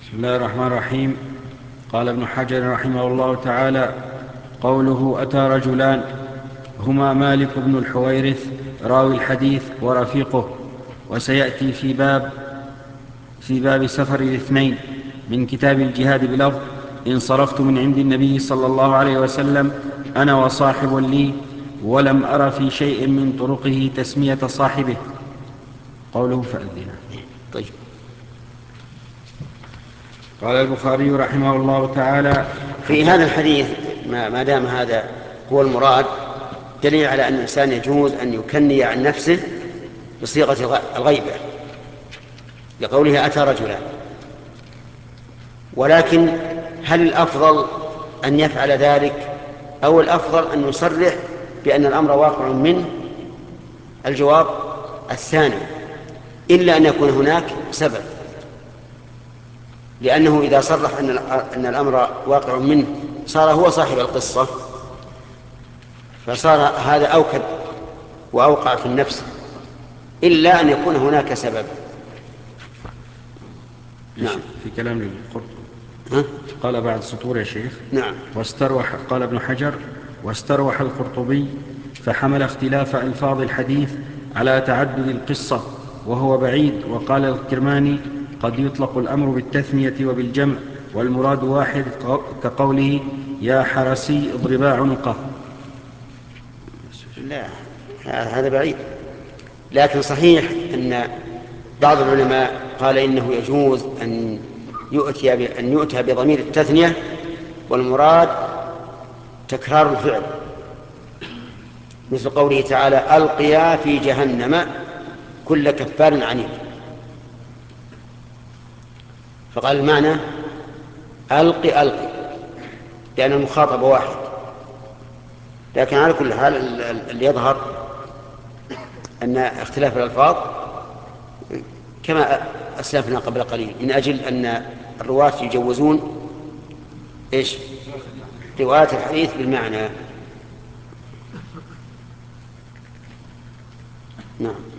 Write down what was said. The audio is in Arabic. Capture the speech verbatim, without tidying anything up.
بسم الله الرحمن الرحيم. قال ابن حجر رحمه الله تعالى: قوله أتى رجلان هما مالك بن الحويرث راوي الحديث ورفيقه، وسيأتي في باب في باب سفر الاثنين من كتاب الجهاد بلفظ: انصرفت من عند النبي صلى الله عليه وسلم أنا وصاحب لي، ولم أر في شيء من طرقه تسمية صاحبه. قوله فأذنا. طيب. قال البخاري رحمه الله تعالى: في هذا الحديث ما دام هذا هو المراد دليل على أن الإنسان يجوز أن يكني عن نفسه بصيغة الغيبة، لقوله أتى رجلا. ولكن هل الأفضل أن يفعل ذلك أو الأفضل أن يصرح بأن الأمر واقع منه؟ الجواب الثاني، إلا أن يكون هناك سبب، لأنه إذا صرح أن الأمر واقع منه صار هو صاحب القصة، فصار هذا أوكد وأوقع في النفس، إلا أن يكون هناك سبب. نعم. في كلام القرطبي قال بعد سطور يا شيخ: نعم. واستروح قال ابن حجر: واستروح القرطبي فحمل اختلاف ألفاظ الحديث على تعدد القصة وهو بعيد. وقال الكرماني: قد يطلق الأمر بالتثنية وبالجمع والمراد واحد، كقوله يا حرسي اضربا عنقه. لا، هذا بعيد. لكن صحيح أن بعض العلماء قال إنه يجوز أن يؤتي أن يؤتى بضمير التثنية والمراد تكرار الفعل، مثل قوله تعالى ألقيا في جهنم كل كفار عنيد، فقال المعنى ألقي ألقي لأن المخاطب واحد. لكن على كل حال اللي يظهر أن اختلاف الألفاظ كما أسلفنا قبل قليل، من أجل أن الرواة يجوزون إيش؟ رواية الحديث بالمعنى. نعم.